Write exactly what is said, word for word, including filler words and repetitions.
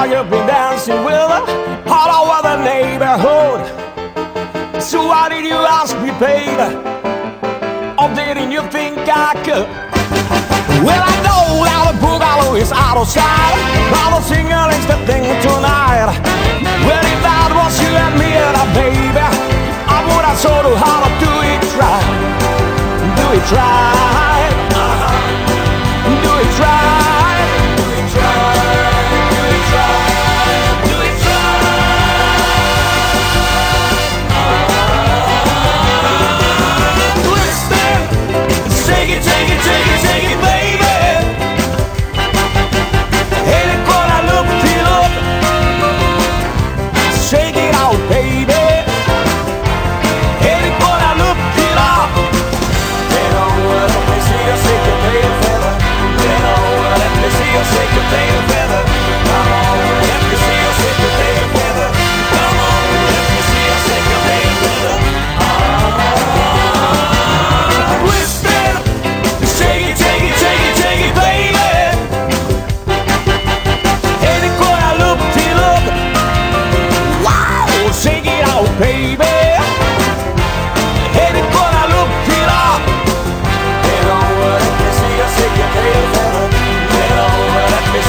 now you've been dancing with her all over the neighborhood. So why did you ask me, baby? Or didn't you think I could? Well, I know now the boogaloo is out of sight. All the singling's the thing tonight. Well, if that was you and me and a baby, I would have told you how to do it right. Do it right. Uh-huh. Do it right. Do it right. Do it right. Do it right. Twist it. Shake it, take it, take it, take it, baby. Ain't it gonna look it up? Shake it out, baby. Ain't it gonna look it up? They know what if they see you shake your tail feather. They know what if they see you shake your tail feather. Come on, if you see you shake your tail feather. Come on, if you see you shake your tail feather. Ah, twist it, shake it, take it, take it, take it, baby. Ain't it gonna look it up? Wow, shake it out, baby.